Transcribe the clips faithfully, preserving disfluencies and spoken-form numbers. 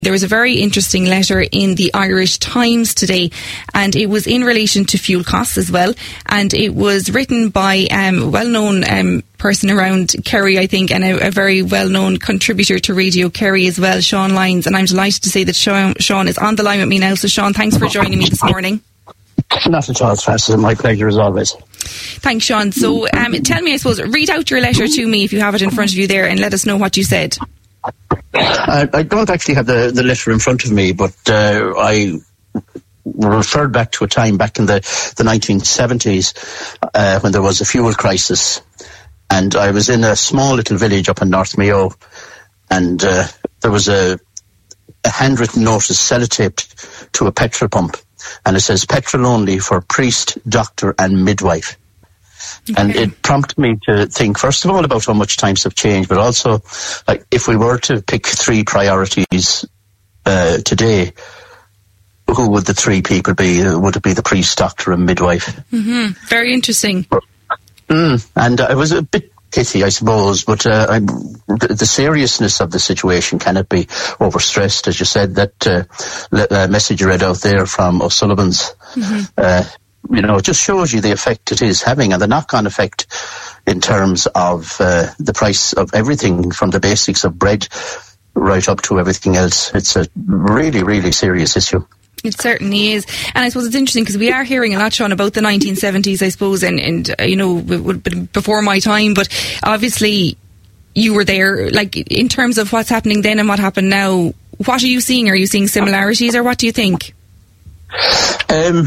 There was a very interesting letter in the Irish Times today, and it was in relation to fuel costs as well, and it was written by um, a well-known um, person around Kerry, I think, and a, a very well-known contributor to Radio Kerry as well, Sean Lyons, and I'm delighted to say that Sean, Sean is on the line with me now. So Sean, thanks for joining me this morning. Not at all, Francis. My pleasure as always. Thanks, Sean. So um, tell me, I suppose, read out your letter to me if you have it in front of you there, and let us know what you said. I, I don't actually have the, the letter in front of me, but uh, I referred back to a time back in the, the nineteen seventies uh, when there was a fuel crisis, and I was in a small little village up in North Mayo, and uh, there was a, a handwritten notice sellotaped to a petrol pump, and it says petrol only for priest, doctor and midwife. Okay. And it prompted me to think, first of all, about how much times have changed, but also, like, if we were to pick three priorities uh, today, who would the three people be? Would it be the priest, doctor and midwife? Mm-hmm. Very interesting. Mm, and uh, it was a bit pity, I suppose, but uh, I, the, the seriousness of the situation cannot be overstressed. As you said, that uh, le- uh, message you read out there from O'Sullivan's, mm-hmm. uh, you know, it just shows you the effect it is having and the knock-on effect in terms of uh, the price of everything from the basics of bread right up to everything else. It's a really, really serious issue. It certainly is. And I suppose it's interesting because we are hearing a lot, Sean, about the nineteen seventies, I suppose, and, and uh, you know, it would have been before my time, but obviously you were there. Like, in terms of what's happening then and what happened now, what are you seeing? Are you seeing similarities, or what do you think? Um...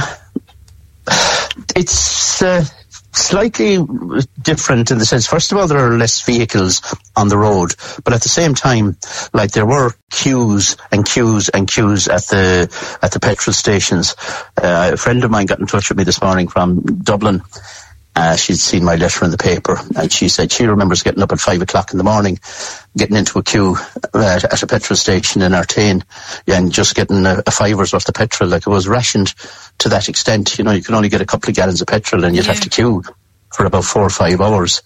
It's uh, slightly different in the sense, first of all, there are less vehicles on the road, but at the same time, like, there were queues and queues and queues at the at the petrol stations. Uh, a friend of mine got in touch with me this morning from Dublin. Uh, she'd seen my letter in the paper, and she said she remembers getting up at five o'clock in the morning, getting into a queue uh, at a petrol station in Artane, and just getting a, a fiver's worth of petrol. Like, it was rationed to that extent. You know, you can only get a couple of gallons of petrol, and you'd yeah. have to queue for about four or five hours.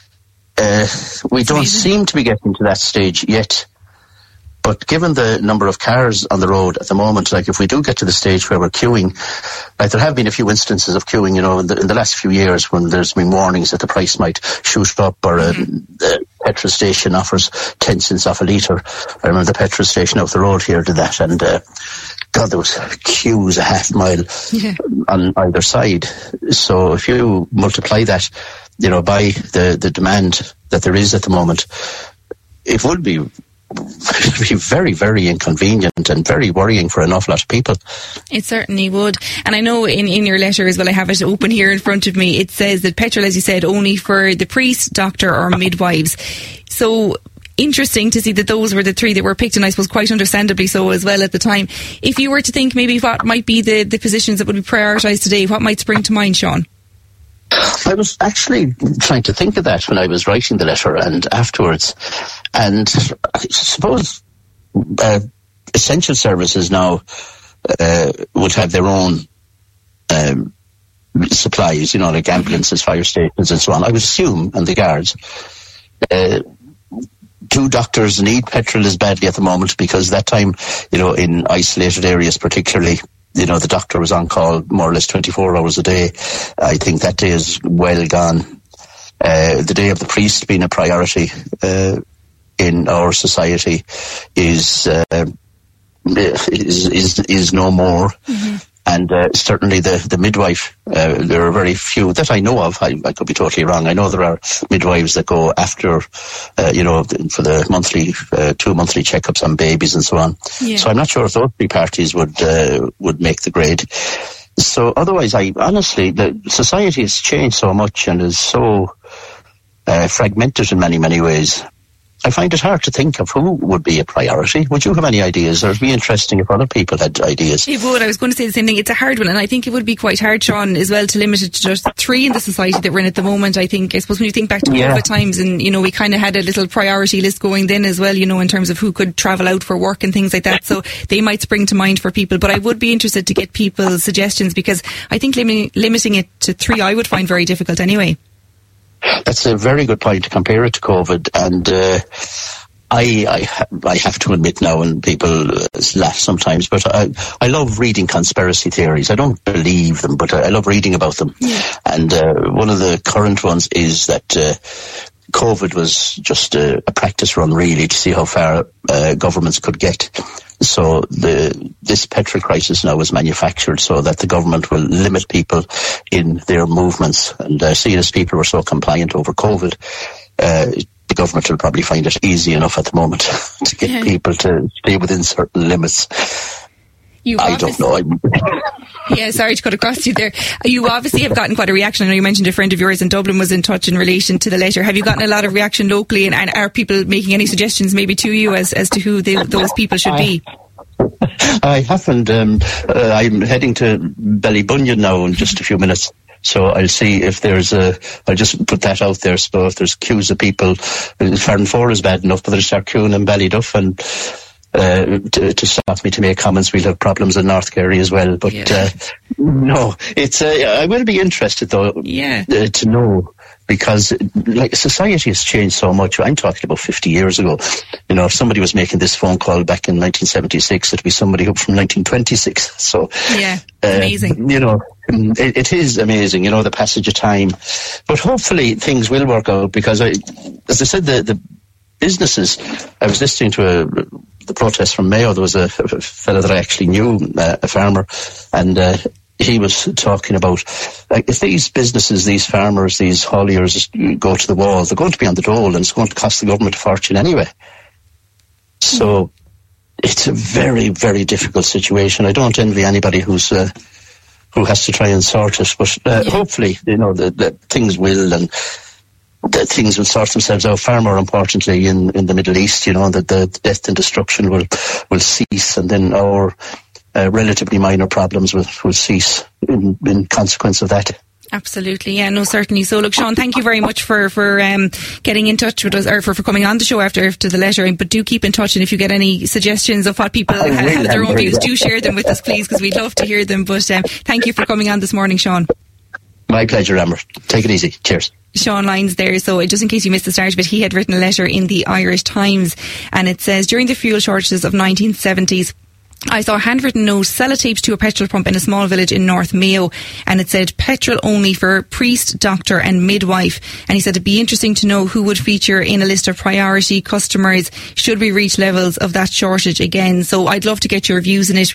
Uh, we don't amazing. seem to be getting to that stage yet. But given the number of cars on the road at the moment, like, if we do get to the stage where we're queuing, like, there have been a few instances of queuing, you know, in the, in the last few years when there's been warnings that the price might shoot up, or a, a petrol station offers ten cents off a litre. I remember the petrol station out the road here did that, and uh, God, there was queues a half mile yeah. on either side. So if you multiply that, you know, by the, the demand that there is at the moment, it would be it would be very, very inconvenient and very worrying for an awful lot of people. It certainly would. And I know in, in your letter as well, I have it open here in front of me, it says that petrol, as you said, only for the priest, doctor or midwives. So interesting to see that those were the three that were picked, and I suppose quite understandably so as well at the time. If you were to think maybe what might be the, the positions that would be prioritised today, what might spring to mind, Sean? I was actually trying to think of that when I was writing the letter and afterwards. And I suppose uh, essential services now uh, would have their own um, supplies, you know, like ambulances, fire stations and so on. I would assume, and the guards. Uh, do doctors need petrol as badly at the moment? Because that time, you know, in isolated areas particularly, you know, the doctor was on call more or less twenty-four hours a day. I think that day is well gone. Uh, the day of the priest being a priority uh, in our society is, uh, is is is no more. Mm-hmm. And uh, certainly the, the midwife, uh, there are very few that I know of. I, I could be totally wrong. I know there are midwives that go after, uh, you know, for the monthly, uh, two monthly checkups on babies and so on. Yeah. So I'm not sure if those three parties would uh, would make the grade. So otherwise, I honestly, the society has changed so much and is so uh, fragmented in many, many ways. I find it hard to think of who would be a priority. Would you have any ideas? Or it would be interesting if other people had ideas. It would. I was going to say the same thing. It's a hard one, and I think it would be quite hard, Sean, as well, to limit it to just three in the society that we're in at the moment. I think, I suppose when you think back to yeah. COVID times, and, you know, we kind of had a little priority list going then as well, you know, in terms of who could travel out for work and things like that. So they might spring to mind for people. But I would be interested to get people's suggestions, because I think lim- limiting it to three I would find very difficult anyway. That's a very good point, to compare it to COVID. And uh, I, I I have to admit now, and people laugh sometimes, but I I love reading conspiracy theories. I don't believe them, but I love reading about them. Yeah. And uh, one of the current ones is that uh, COVID was just a, a practice run, really, to see how far uh, governments could get. So the this petrol crisis now is manufactured so that the government will limit people in their movements. And uh, seeing as people were so compliant over COVID, uh, the government will probably find it easy enough at the moment to get yeah. people to stay within certain limits. You I don't know. Yeah, sorry to cut across you there. You obviously have gotten quite a reaction. I know you mentioned a friend of yours in Dublin was in touch in relation to the letter. Have you gotten a lot of reaction locally, and, and are people making any suggestions maybe to you as, as to who they, those people should be? I haven't. Um, uh, I'm heading to Ballybunion now in just a few minutes. So I'll see if there's a, I'll just put that out there. So if there's queues of people, Farnfore is bad enough, but there's Sarcune and Ballyduff, and uh, to, to stop me to make comments, we'll have problems in North Kerry as well. But yeah. uh, no, it's, uh, I will be interested though, yeah. uh, to know, because like society has changed so much. I'm talking about fifty years ago. You know, if somebody was making this phone call back in nineteen seventy-six, it'd be somebody up from nineteen twenty-six. So, yeah, amazing. Uh, you know, it, it is amazing, you know, the passage of time. But hopefully things will work out, because, I, as I said, the, the businesses, I was listening to a, the protest from Mayo. There was a, a fellow that I actually knew, uh, a farmer, and uh, he was talking about, like, if these businesses, these farmers, these hauliers go to the wall, they're going to be on the dole, and it's going to cost the government a fortune anyway. So it's a very, very difficult situation. I don't envy anybody who's uh, who has to try and sort it, but uh, yeah. hopefully, you know, that the things will, and that things will sort themselves out. Far more importantly, in, in the Middle East, you know, that the death and destruction will will cease, and then our Uh, relatively minor problems will, will cease in, in consequence of that. Absolutely, yeah, no, certainly. So, look, Sean, thank you very much for for um, getting in touch with us, or for, for coming on the show after after the letter. But do keep in touch, and if you get any suggestions of what people have, have their own views, do share them with us, please, because we'd love to hear them. But um, thank you for coming on this morning, Sean. My pleasure, Amber. Take it easy. Cheers. Sean Lyons there. So just in case you missed the start of it, he had written a letter in the Irish Times, and it says, during the fuel shortages of nineteen seventies, I saw a handwritten note sellotaped to a petrol pump in a small village in North Mayo, and it said petrol only for priest, doctor and midwife. And he said it'd be interesting to know who would feature in a list of priority customers should we reach levels of that shortage again. So I'd love to get your views on it.